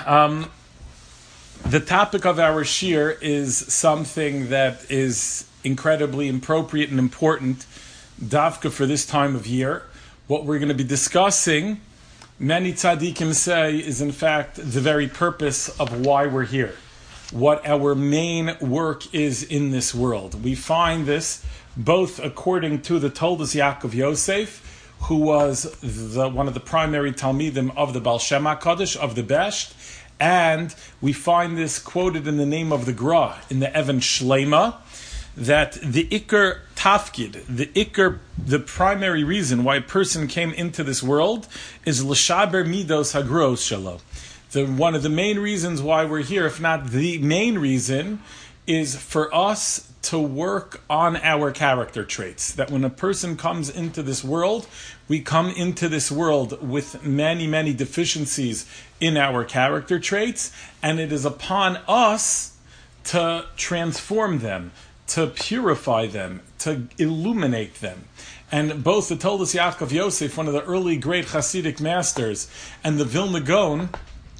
The topic of our shir is something that is incredibly appropriate and important, davka, for this time of year. What we're going to be discussing, many tzaddikim say, is in fact the very purpose of why we're here, what our main work is in this world. We find this both according to the Toldos Yaakov Yosef, who was one of the primary Talmidim of the Baal Shem HaKadosh, of the Besht, and we find this quoted in the name of the Gra, in the Even Shlema, that the Iker Tafkid, the primary reason why a person came into this world is L'shaber Midos Hagros Shalo. One of the main reasons why we're here, if not the main reason, is for us to work on our character traits. That when a person comes into this world, we come into this world with many, many deficiencies in our character traits, and it is upon us to transform them, to purify them, to illuminate them. And both the Toldos Yaakov Yosef, one of the early great Hasidic masters, and the Vilna Gaon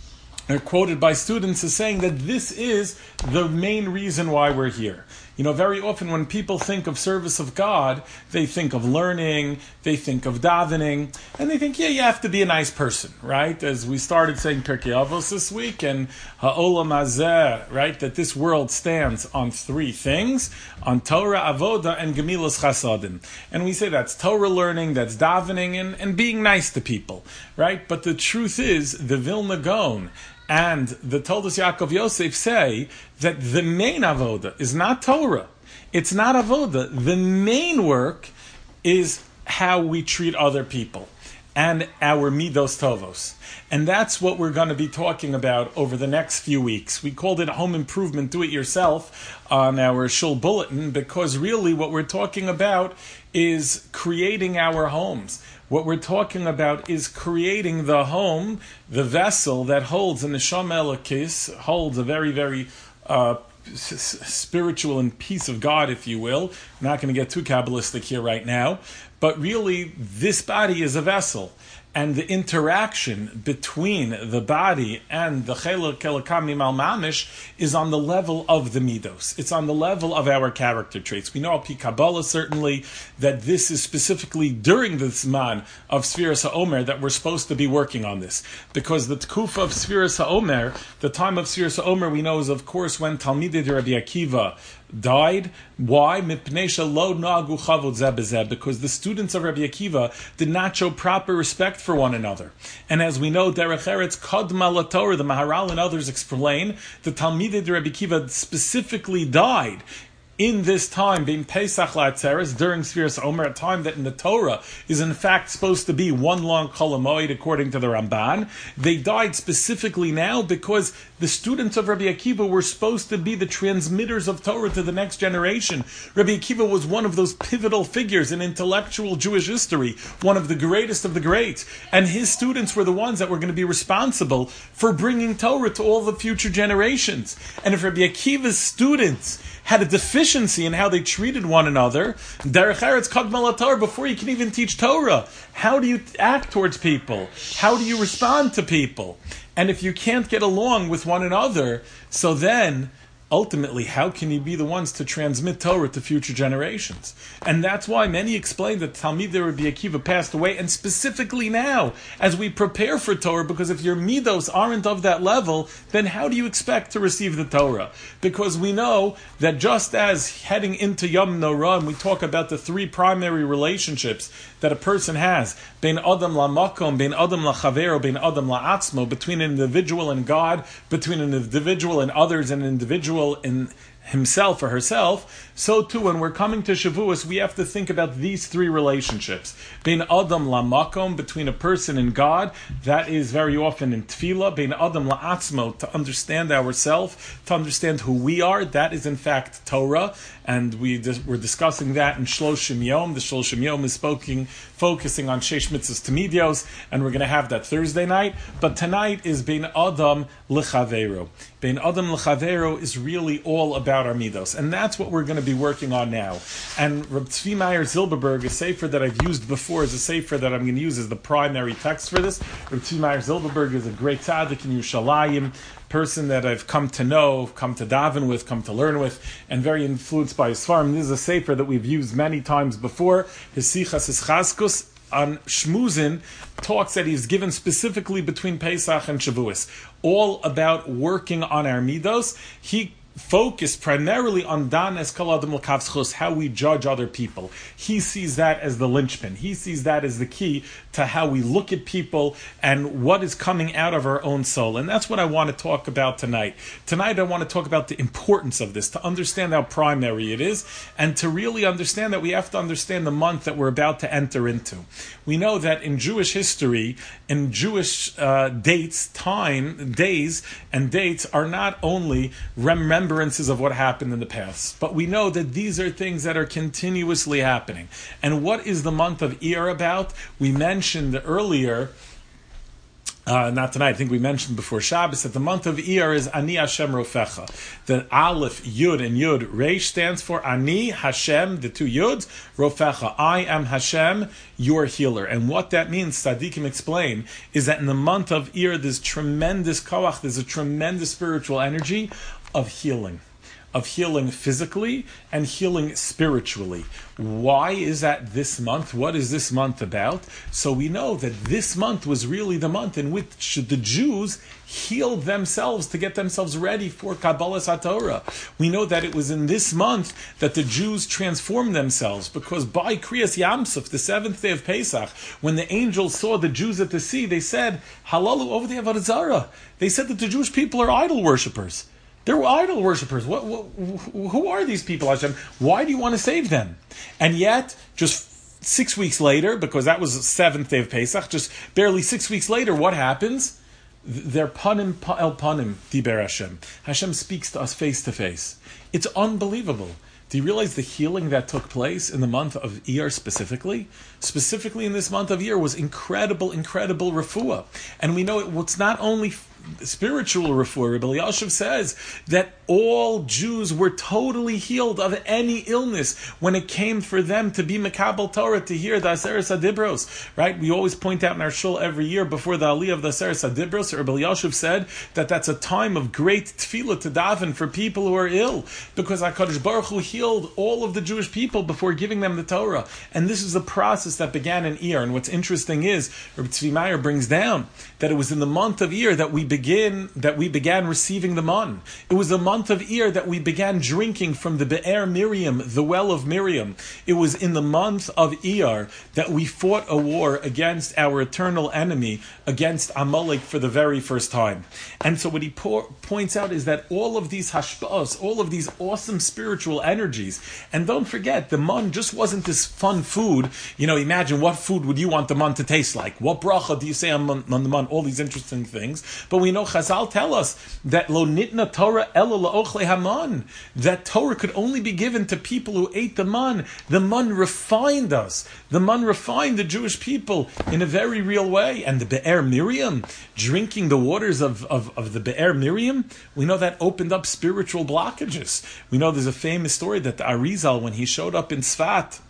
are quoted by students as saying that this is the main reason why we're here. You know, very often when people think of service of God, they think of learning, they think of davening, and they think, yeah, you have to be a nice person, right? As we started saying Pirkei Avos this week, and Ha'olam Hazeh, right? That this world stands on three things, on Torah, Avoda, and Gemilas Chasadim. And we say that's Torah learning, that's davening, and being nice to people, right? But the truth is, the Vilna Gaon and the Toldos Yaakov Yosef say that the main avoda is not Torah. It's not avoda. The main work is how we treat other people and our midos tovos. And that's what we're going to be talking about over the next few weeks. We called it home improvement, do it yourself, on our shul bulletin, because really what we're talking about is creating our homes. What we're talking about is creating the home, the vessel that holds the neshama elokis, holds a very, very spiritual and peace of God, if you will. I'm not going to get too Kabbalistic here right now, but really this body is a vessel. And the interaction between the body and the Chelek Elokam Mimal Mamish is on the level of the Midos. It's on the level of our character traits. We know Al Pi Kabbalah certainly that this is specifically during the Zman of Sfiras HaOmer that we're supposed to be working on this. Because the Tkufa of Sfiras HaOmer, the time of Sfiras HaOmer, we know is of course when Talmidei Rabbi Akiva died. Why? Because the students of Rabbi Akiva did not show proper respect for one another. And as we know, Derech Eretz Kadma LaTorah, the Maharal and others explain, the Talmidei Rabbi Akiva specifically died in this time, being Pesach La'atzeres, during Sfiras Omer, a time that in the Torah is in fact supposed to be one long Chol HaMoed, according to the Ramban. They died specifically now because the students of Rabbi Akiva were supposed to be the transmitters of Torah to the next generation. Rabbi Akiva was one of those pivotal figures in intellectual Jewish history, one of the greatest of the greats. And his students were the ones that were going to be responsible for bringing Torah to all the future generations. And if Rabbi Akiva's students had a deficiency in how they treated one another, Derech Eretz Kadma LaTorah, before you can even teach Torah, how do you act towards people? How do you respond to people? And if you can't get along with one another, so then ultimately, how can you be the ones to transmit Torah to future generations? And that's why many explain that Talmidei Rabbi Akiva passed away, and specifically now, as we prepare for Torah, because if your midos aren't of that level, then how do you expect to receive the Torah? Because we know that just as heading into Yom Norah, and we talk about the three primary relationships that a person has, bein Adam la'makom, bein Adam la'chavero, bein Adam la'atzmo, between an individual and God, between an individual and others, and an individual in himself or herself, so too when we're coming to Shavuos, we have to think about these three relationships. Bein Adam la'makom, between a person and God, that is very often in Tefillah. Bein Adam la'atzmo, to understand ourselves, to understand who we are, that is in fact Torah, and we're discussing that in Shloshim Yom. The Shloshim Yom is focusing on Sheish Mitzvos Tamidios, and we're going to have that Thursday night. But tonight is Bein Adam l'chavero. Bein Adam l'chavero is really all about about our midos. And that's what we're going to be working on now. And Reb Tzvi Meyer Zilberberg, a sefer that I've used before, is a sefer that I'm going to use as the primary text for this. Reb Tzvi Meyer Zilberberg is a great tzaddik in Yerushalayim, person that I've come to know, come to daven with, come to learn with, and very influenced by his farm. This is a sefer that we've used many times before. His Sichas, his Chaskus on Shmuzin talks that he's given specifically between Pesach and Shavuos, all about working on our midos. He focused primarily on Dan Eskal Adam L'Kavschus, how we judge other people. He sees that as the linchpin. He sees that as the key to how we look at people and what is coming out of our own soul. And that's what I want to talk about tonight. Tonight I want to talk about the importance of this, to understand how primary it is, and to really understand that we have to understand the month that we're about to enter into. We know that in Jewish history, in Jewish days and dates are not only remembrances of what happened in the past, but we know that these are things that are continuously happening. And what is the month of Iyar about? We mentioned earlier, not tonight, I think we mentioned before Shabbos, that the month of Iyar is Ani Hashem Rofecha. The Aleph, Yud, and Yud, Reish stands for Ani Hashem, the two Yuds, Rofecha. I am Hashem, your healer. And what that means, Tzaddikim explain, is that in the month of Iyar, there's tremendous koach, there's a tremendous spiritual energy of healing physically and healing spiritually. Why is that this month? What is this month about? So we know that this month was really the month in which the Jews healed themselves to get themselves ready for Kabbalas HaTorah. We know that it was in this month that the Jews transformed themselves, because by Kriyas Yamsuf, the seventh day of Pesach, when the angels saw the Jews at the sea, they said, Halalu over the Avodah Zarah. They said that the Jewish people are idol worshippers. They're idol worshippers. Who are these people, Hashem? Why do you want to save them? And yet, just 6 weeks later, because that was the seventh day of Pesach, just barely 6 weeks later, what happens? They're panim el panim, diber Hashem. Hashem speaks to us face to face. It's unbelievable. Do you realize the healing that took place in the month of Iyar specifically? Specifically in this month of Iyar was incredible refuah. And we know it's not only spiritual refuah. Rabbi Elyashiv says that all Jews were totally healed of any illness when it came for them to be Mekabel Torah, to hear the Aseres HaDibros. Right? We always point out in our shul every year before the Aliyah of the Aseres HaDibros, Rabbi Elyashiv said that that's a time of great tefillah to daven for people who are ill, because HaKadosh Baruch Hu healed all of the Jewish people before giving them the Torah. And this is a process that began in Iyar. And what's interesting is, Rabbi Tzvi Meyer brings down that it was in the month of Iyar that we began receiving the man. It was the month of Iyar that we began drinking from the Be'er Miriam, the well of Miriam. It was in the month of Iyar that we fought a war against our eternal enemy, against Amalek, for the very first time. And so what he points out is that all of these hashpa'os, all of these awesome spiritual energies, and don't forget, the man just wasn't this fun food. Imagine what food would you want the man to taste like? What bracha do you say on the man? All these interesting things. But we know Chazal tell us that lo nitna Torah elo la'ochle haman, that Torah could only be given to people who ate the man. The man refined us. The man refined the Jewish people in a very real way. And the Be'er Miriam, drinking the waters of the Be'er Miriam, we know that opened up spiritual blockages. We know there's a famous story that the Arizal, when he showed up in Tzfat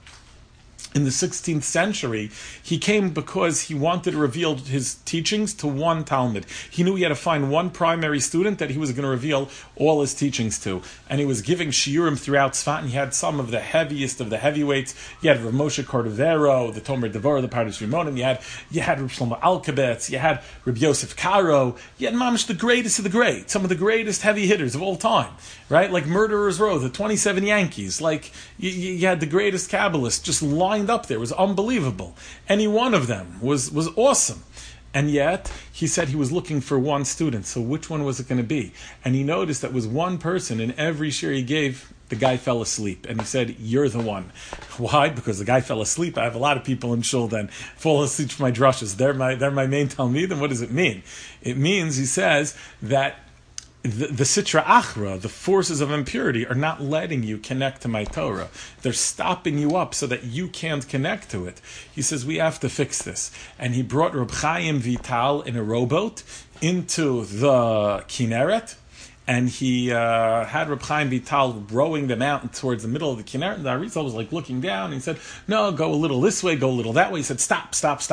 in the 16th century, he came because he wanted to reveal his teachings to one Talmud. He knew he had to find one primary student that he was going to reveal all his teachings to. And he was giving shiurim throughout Tzfat, and he had some of the heaviest of the heavyweights. You had Rav Moshe Cordovero, the Tomer Devorah, the Pardes Rimonim. You had Rav Shlomo Alkabetz. You had Rav Yosef Karo. You had Mamish, the greatest of the great, some of the greatest heavy hitters of all time, right? Like Murderers Row, the 27 Yankees. Like you had the greatest Kabbalists just lined up there. It was unbelievable. Any one of them was awesome. And yet, he said he was looking for one student. So which one was it going to be? And he noticed that was one person in every shir he gave, the guy fell asleep. And he said, you're the one. Why? Because the guy fell asleep. I have a lot of people in shul then fall asleep for my drushes. They're my main talmid. And what does it mean? It means, he says, that the Sitra Achra, the forces of impurity, are not letting you connect to my Torah. They're stopping you up so that you can't connect to it. He says, we have to fix this. And he brought Reb Chaim Vital in a rowboat into the Kinneret, and he had Reb Chaim Vital rowing them out towards the middle of the Kinneret, and the Arizal was like looking down, and he said, no, go a little this way, go a little that way. He said, stop.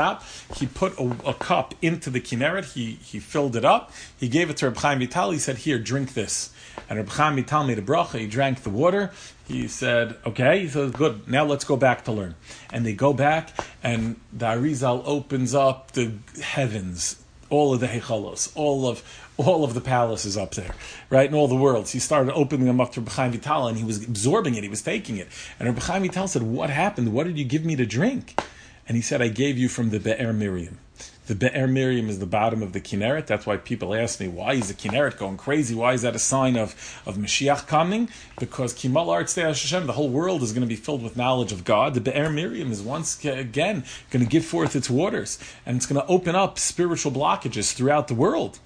He put a cup into the Kinneret, he filled it up, he gave it to Reb Chaim Vital, he said, here, drink this. And Reb Chaim Vital made a bracha, he drank the water, he said, okay, he said, good, now let's go back to learn. And they go back, and the Arizal opens up the heavens, all of the Heichalos, all of the palaces up there, right, in all the worlds. He started opening them up to Reb Chaim Vital, and he was absorbing it, he was taking it. And Reb Chaim Vital said, what happened? What did you give me to drink? And he said, I gave you from the Be'er Miriam. The Be'er Miriam is the bottom of the Kinneret. That's why people ask me, why is the Kinneret going crazy? Why is that a sign of Mashiach coming? Because Kimal Arts Hashem, the whole world is going to be filled with knowledge of God. The Be'er Miriam is once again going to give forth its waters, and it's going to open up spiritual blockages throughout the world.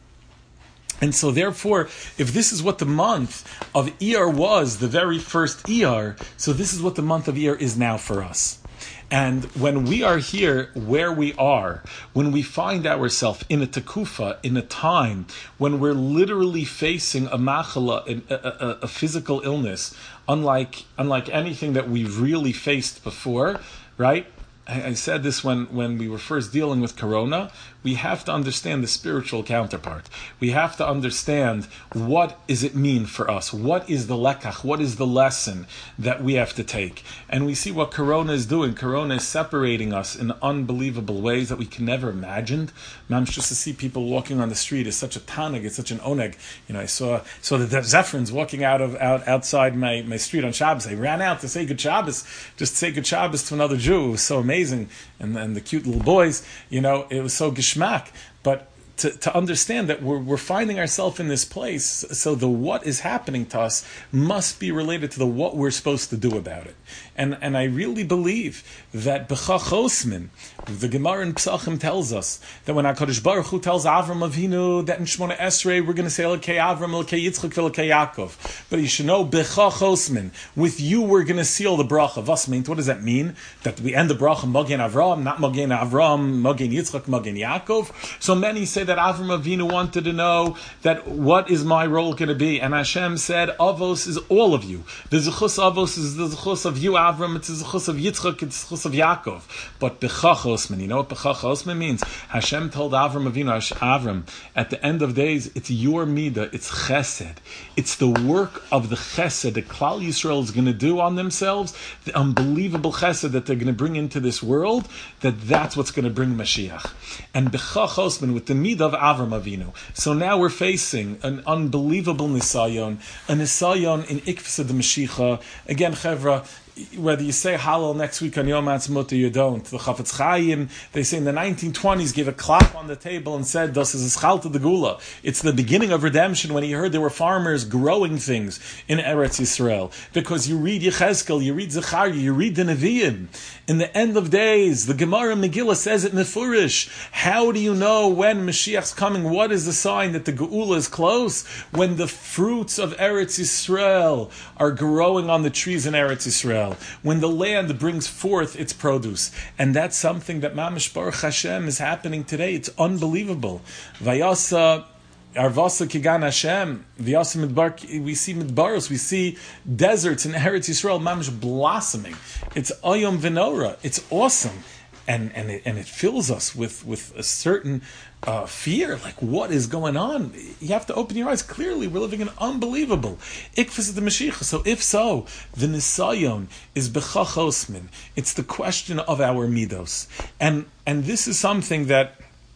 And so therefore, if this is what the month of Iyar was, the very first Iyar, so this is what the month of Iyar is now for us. And when we are here where we are, when we find ourselves in a tekufa, in a time when we're literally facing a machala, a physical illness, unlike anything that we've really faced before, right? I said this when we were first dealing with Corona. We have to understand the spiritual counterpart. We have to understand what does it mean for us. What is the lekach? What is the lesson that we have to take? And we see what Corona is doing. Corona is separating us in unbelievable ways that we can never imagine. Just to see people walking on the street is such a taneg, it's such an oneg. I saw the Zephrins walking outside my street on Shabbos. I ran out to say good Shabbos, just to say good Shabbos to another Jew. It was so amazing. And the cute little boys, it was so geschmack. But to understand that we're finding ourselves in this place, so the what is happening to us must be related to the what we're supposed to do about it. And I really believe that B'chach Osman, the Gemara in Pesachim tells us that when HaKadosh Baruch Hu tells Avram Avinu that in Shmona Esrei we're going to say Elokei Avram, Elokei Yitzchak, Elokei Yaakov. But you should know, B'chach Osman, with you we're going to seal the bracha. Was meint? What does that mean? That we end the bracha Magen Avram, not Magen Avram, Magen Yitzchak, Magen Yaakov. So many say that Avram Avinu wanted to know that what is my role going to be, and Hashem said, Avos is all of you. The Zechus Avos is the Zechus of you, Avram. It's the Zechus of Yitzchak. It's the Zechus of Yaakov. But B'chach Osman, you know what B'chach Osman means? Hashem told Avram Avinu, Avram, at the end of days, it's your midah, it's chesed. It's the work of the chesed that Klal Yisrael is going to do on themselves, the unbelievable chesed that they're going to bring into this world, that's what's going to bring Mashiach. And B'chach Osman, with the midah of Avram Avinu. So now we're facing an unbelievable nisayon, a nisayon in Ikvasa de Mashiach. Again, Chevra, whether you say Hallel next week on Yom Ha'atzmaut or you don't. The Chafetz Chaim, they say in the 1920s, gave a clap on the table and said, Das is Eschalta de Gula. It's the beginning of redemption when he heard there were farmers growing things in Eretz Yisrael. Because you read Yechezkel, you read Zechariah, you read the Nevi'im. In the end of days, the Gemara Megillah says it Mefurish. How do you know when Mashiach's coming? What is the sign that the Geula is close? When the fruits of Eretz Yisrael are growing on the trees in Eretz Yisrael. When the land brings forth its produce. And that's something that Mamish Baruch Hashem is happening today. It's unbelievable. Vayasa Arvasa Kigan Hashem, Vyasa Midbar, we see Midbaros, we see deserts in Eretz Yisrael, Mamish blossoming. It's Ayom Venora. It's awesome. And it fills us with a certain fear, like what is going on? You have to open your eyes. Clearly, we're living in unbelievable Ikvas the Mashiach. So if so, the Nisayon is B'chach Osman. It's the question of our midos. And this is something that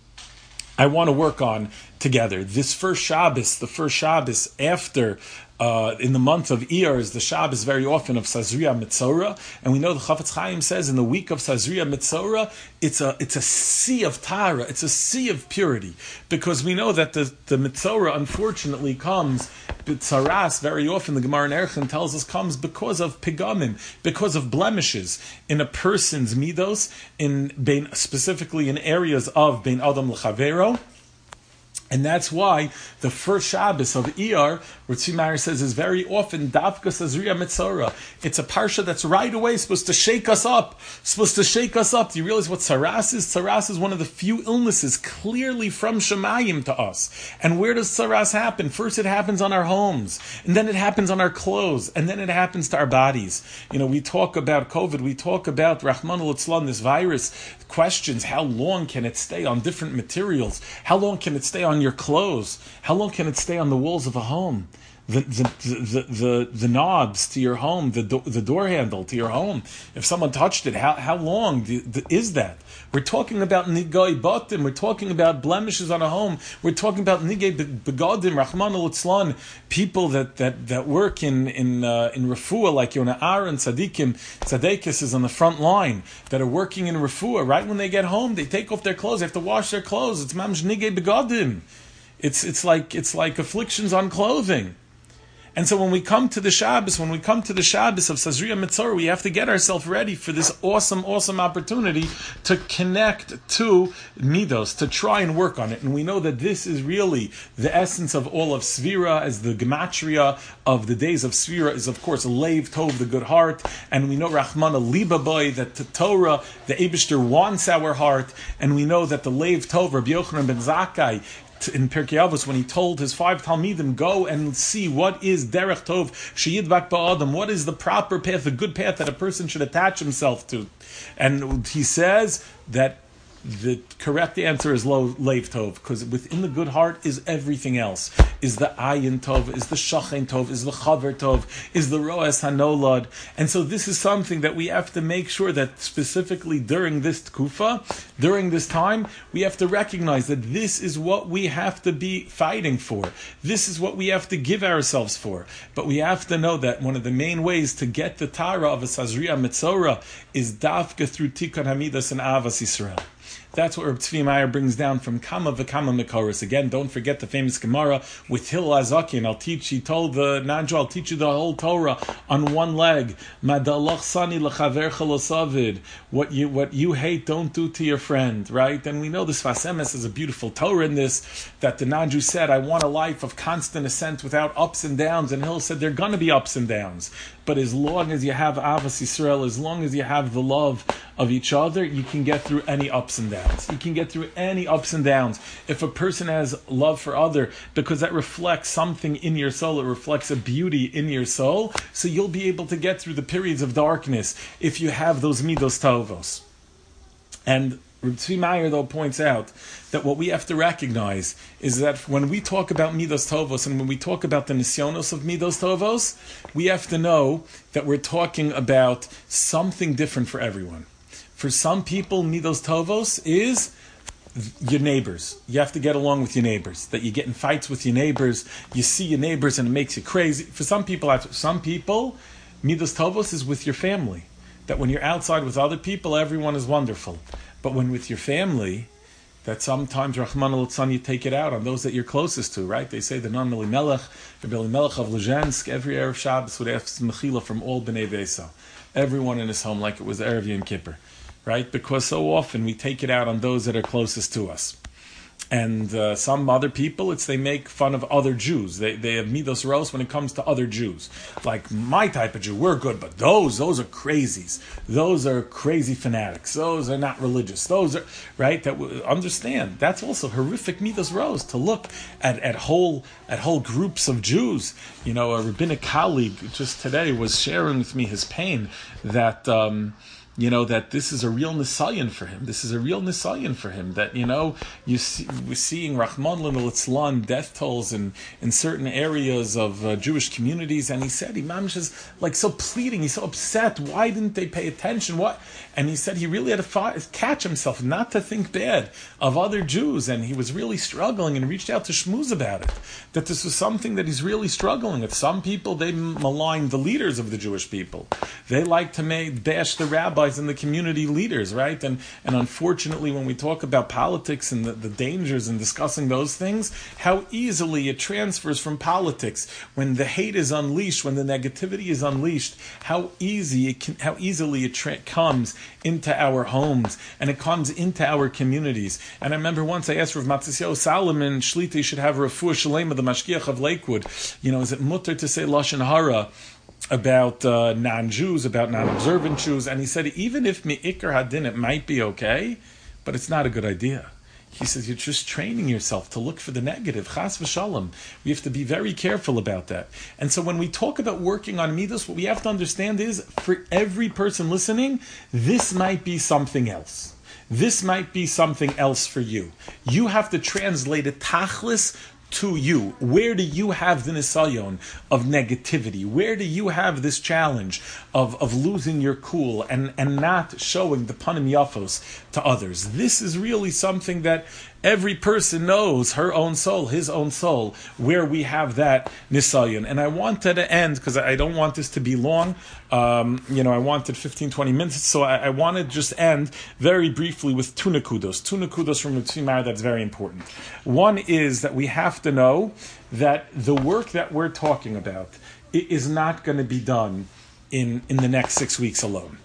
I want to work on together. This first Shabbos, the first Shabbos after in the month of Iyar is the Shabbos very often of Sazria Mitzora, and we know the Chafetz Chaim says in the week of Sazria Mitzora, it's a sea of Tara, it's a sea of purity, because we know that the Mitzora unfortunately comes, Tzaras very often, the Gemara in Erechim tells us, comes because of pigamim, because of blemishes in a person's midos, specifically in areas of Bein Adam L'Chavero. And that's why the first Shabbos of Iyar, where Tzvi Meyer says, is very often Davka Sazria Mitzora. It's a parsha that's right away supposed to shake us up. Do you realize what Tsaras is? Tsaras is one of the few illnesses clearly from Shemayim to us. And where does Tsaras happen? First it happens on our homes, and then it happens on our clothes, and then it happens to our bodies. We talk about COVID, we talk about Rahman al-Itzlan, this virus, questions, how long can it stay on different materials? How long can it stay on your clothes? How long can it stay on the walls of a home? The knobs to your home, the door handle to your home. If someone touched it, how long is that? We're talking about nigay batim. We're talking about blemishes on a home. We're talking about nigay begadim, Rahman al-Itzlan, people that work in refuah, like Yonah Aaron, Tzadikis is on the front line, that are working in refuah. Right when they get home, they take off their clothes. They have to wash their clothes. It's mamsh nigay begadim. It's like afflictions on clothing. And so when we come to the Shabbos of Sazria Mitzora, we have to get ourselves ready for this awesome opportunity to connect to Midos, to try and work on it. And we know that this is really the essence of all of Svira, as the gematria of the days of Svira is, of course, Leiv Tov, the good heart. And we know Rahmana Liba Boy, that the Torah, the Eibishter wants our heart. And we know that the Leiv Tov, Rabbi Yochanan ben Zakkai, in Pirkei Avos, when he told his 5 Talmidim, go and see what is Derech Tov Sheyidbak Ba'adam, what is the proper path, the good path that a person should attach himself to. And he says that the correct answer is Leiv Tov, because within the good heart is everything else. Is the Ayin Tov, is the Shachen Tov, is the Chaver Tov, is the Roas Hanolad. And so this is something that we have to make sure that specifically during this Tkufa, during this time, we have to recognize that this is what we have to be fighting for. This is what we have to give ourselves for. But we have to know that one of the main ways to get the Tara of a Sazria Mitzora is Dafka through Tikkun Hamidas and Avas Yisrael. That's what Reb Tzvi Meyer brings down from Kama V'Kama Mekoros. Again, don't forget the famous Gemara with Hillel Azakin. He told the Najwa, I'll teach you the whole Torah on one leg. Madalach sani l'chaver chalosavid. What you hate, don't do to your friend, right? And we know this Vasemes is a beautiful Torah in this, that the Najwa said, I want a life of constant ascent without ups and downs. And Hillel said, there are going to be ups and downs. But as long as you have Avas Yisrael, as long as you have the love of each other, you can get through any ups and downs. You can get through any ups and downs. If a person has love for other, because that reflects something in your soul, it reflects a beauty in your soul, so you'll be able to get through the periods of darkness if you have those midos tovos. And Reb Tzvi Meyer, though, points out that what we have to recognize is that when we talk about Midos Tovos and when we talk about the Nisyonos of Midos Tovos, we have to know that we're talking about something different for everyone. For some people, Midos Tovos is your neighbors. You have to get along with your neighbors. That you get in fights with your neighbors, you see your neighbors and it makes you crazy. For some people, Midos Tovos is with your family. That when you're outside with other people, everyone is wonderful. But when with your family, that sometimes Rahman al-Itzlan, you take it out on those that you're closest to, right? They say the Nan Elimelech, Rabbi Elimelech of Lezhensk, every Erev Shabbos would ask Mechila from all Bnei Vesa. Everyone in his home, like it was Erev Yom Kippur, right? Because so often we take it out on those that are closest to us. And some other people, they make fun of other Jews. They have midos ros when it comes to other Jews. Like my type of Jew, we're good, but those are crazies. Those are crazy fanatics. Those are not religious. Those are, right? Understand, that's also horrific midos ros, to look at whole groups of Jews. A rabbinic colleague just today was sharing with me his pain that that this is a real nisayon for him. This is a real nisayon for him. That, we're seeing Rahman al-Itzlan death tolls in certain areas of Jewish communities. And he said, Imam is like so pleading. He's so upset. Why didn't they pay attention? What? And he said he really had to catch himself not to think bad of other Jews. And he was really struggling and reached out to Shmuz about it. That this was something that he's really struggling with. Some people, they malign the leaders of the Jewish people. They like to bash the rabbi rabbis and the community leaders, right? And unfortunately, when we talk about politics and the dangers in discussing those things, how easily it transfers from politics. When the hate is unleashed, when the negativity is unleashed, how easily it comes into our homes and it comes into our communities. And I remember once I asked Rav Matisyahu Salomon, Shlita should have Refuah Shalema, the Mashgiach of Lakewood. Is it mutter to say Lashon Hara about non-Jews, about non-observant Jews? And he said, even if mi'ikar hadin, it might be okay, but it's not a good idea. He says, you're just training yourself to look for the negative. Chas v'shalom. We have to be very careful about that. And so when we talk about working on midos, what we have to understand is, for every person listening, this might be something else. This might be something else for you. You have to translate it tachlis to you. Where do you have the nisayon of negativity? Where do you have this challenge of losing your cool and not showing the panim yafos to others? This is really something that every person knows, her own soul, his own soul, where we have that nisayon. And I wanted to end, because I don't want this to be long, I wanted 15, 20 minutes, so I want to just end very briefly with two nekudos. Two nekudos from Tzvi Meyer that's very important. One is that we have to know that the work that we're talking about is not going to be done in the next 6 weeks alone.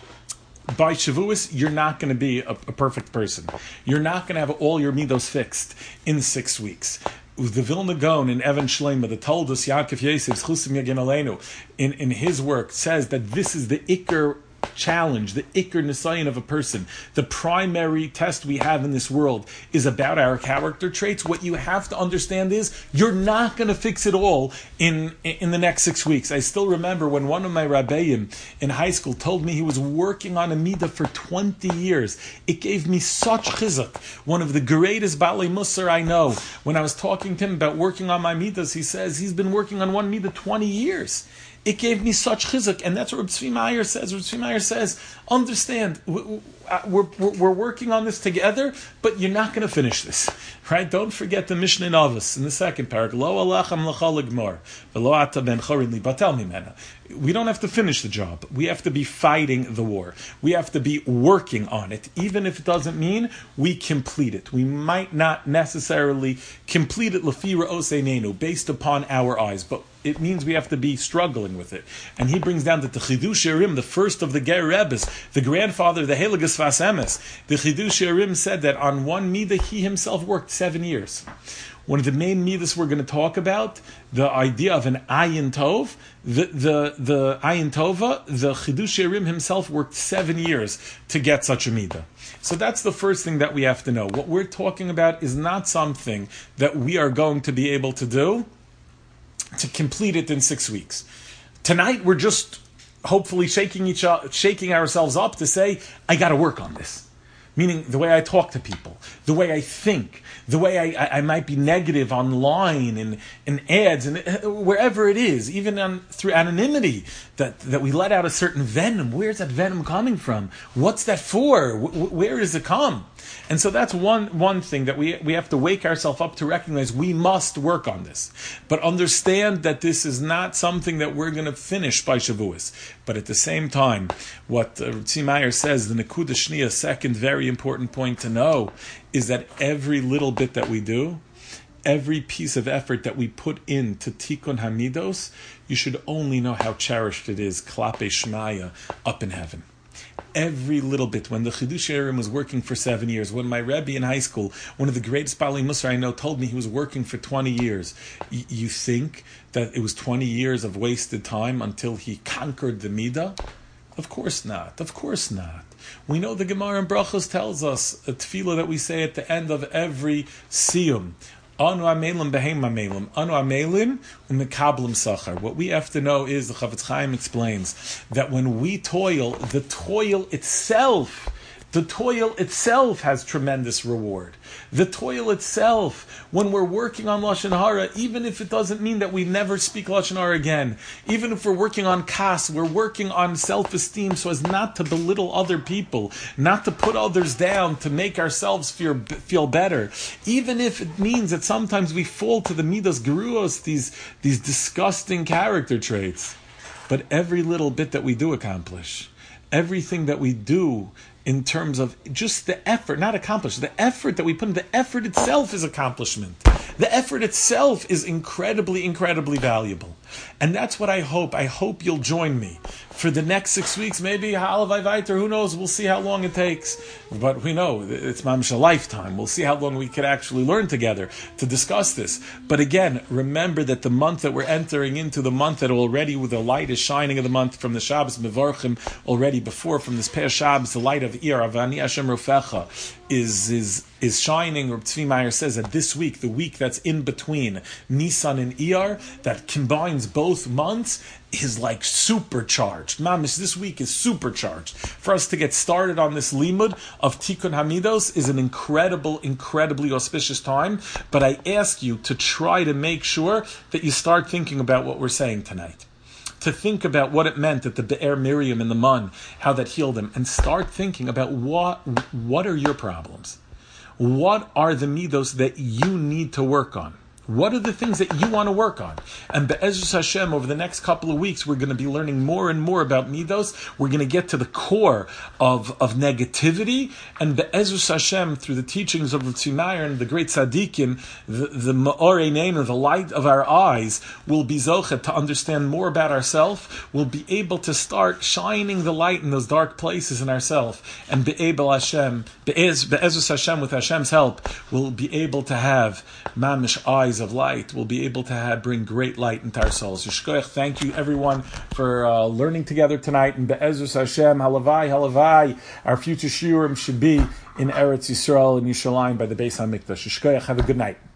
By Shavuos, you're not going to be a perfect person. You're not going to have all your midos fixed in 6 weeks. The Vilna Gaon in Evan Shlema, the Toldus Yaakov Yosef, Chusim Yagin Aleinu, in his work says that this is the Iker challenge, the Iker Nisayon of a person. The primary test we have in this world is about our character traits. What you have to understand is you're not going to fix it all in the next 6 weeks. I still remember when one of my rabbeim in high school told me he was working on a midah for 20 years. It gave me such chizuk. One of the greatest Balei Musar I know. When I was talking to him about working on my midas, he says he's been working on one midah 20 years. It gave me such chizuk, and that's what Reb Tzvi Meyer says. Reb Tzvi Meyer says, understand, we're working on this together, but you're not going to finish this, right? Don't forget the Mishnah in Avos in the second paragraph. Lo alacham l'chol igmor, v'lo ata ben chorin li batel mimena. We don't have to finish the job. We have to be fighting the war. We have to be working on it, even if it doesn't mean we complete it. We might not necessarily complete it lefi ra'os einenu, based upon our eyes, but it means we have to be struggling with it. And he brings down that the Chidush Yerim, the first of the Ger Rebbes, the grandfather of the Heligas Sfas Emes, the Chidush Yerim said that on one midah he himself worked 7 years. One of the main midas we're going to talk about, the idea of an ayin tov, the ayin tova, the Chidush Yerim himself worked 7 years to get such a midah. So that's the first thing that we have to know. What we're talking about is not something that we are going to be able to do to complete it in 6 weeks. Tonight we're just hopefully shaking ourselves up to say, I got to work on this. Meaning the way I talk to people, the way I think, the way I might be negative online and in ads and wherever it is, even through anonymity, that we let out a certain venom. Where's that venom coming from? What's that for? Where does it come? And so that's one thing that we have to wake ourselves up to recognize. We must work on this. But understand that this is not something that we're going to finish by Shavuos. But at the same time, what Tzvi Meyer says, the Nekuda Shniya, second very important point to know, is that every little bit that we do, every piece of effort that we put into Tikkun Hamidos, you should only know how cherished it is, Klape Shmaya, up in heaven. Every little bit. When the Chidush Yerim was working for 7 years, when my Rebbe in high school, one of the greatest Balei Musar I know, told me he was working for 20 years. You think that it was 20 years of wasted time until he conquered the Midah? Of course not. Of course not. We know the Gemara in Brachos tells us a tefillah that we say at the end of every siyum. Anu amelim behem amelim. Anu amelim umekablim sachar. What we have to know is, the Chavetz Chaim explains, that when we toil, the toil itself has tremendous reward. The toil itself, when we're working on Lashon Hara, even if it doesn't mean that we never speak Lashon Hara again, even if we're working on kas, we're working on self-esteem so as not to belittle other people, not to put others down, to make ourselves feel better. Even if it means that sometimes we fall to the midas geruos, these disgusting character traits. But every little bit that we do accomplish, everything that we do in terms of just the effort, not accomplish, the effort that we put in, the effort itself is accomplishment. The effort itself is incredibly, incredibly valuable. And that's what I hope. I hope you'll join me for the next 6 weeks, maybe Halavai Vaiter, who knows, we'll see how long it takes. But we know it's mamish a lifetime. We'll see how long we could actually learn together to discuss this. But again, remember that the month that we're entering into, the month that already with the light is shining of the month from the Shabbos Mevorchim, already before, from this Pei Shabbos, the light of Ir, Avani Hashem Rofecha, is shining. Reb Tzvi Meyer says that this week, the week that's in between Nisan and Iyar, that combines both months, is like supercharged. Mamish, this week is supercharged. For us to get started on this limud of Tikkun Hamidos is an incredibly auspicious time. But I ask you to try to make sure that you start thinking about what we're saying tonight. To think about what it meant at the Be'er Miriam in the Mun, how that healed him, and start thinking about what are your problems? What are the midos that you need to work on? What are the things that you want to work on? And Be'ezus Hashem, over the next couple of weeks, we're going to be learning more and more about midos. We're going to get to the core of negativity. And Be'ezus Hashem, through the teachings of Reb Tzvi Meyer and the great tzaddikim, the Ma'or Eineinu, the light of our eyes, will be zochet to understand more about ourselves. We'll be able to start shining the light in those dark places in ourselves. And Be'ezus Hashem, with Hashem's help, we'll be able to have mamish eyes of light. We'll be able to bring great light into our souls. Yishkoyach, thank you everyone for learning together tonight. And Be'ezus Hashem, halavai, our future shiurim should be in Eretz Yisrael and Yerushalayim by the Beis HaMikdash. Yishkoyach, have a good night.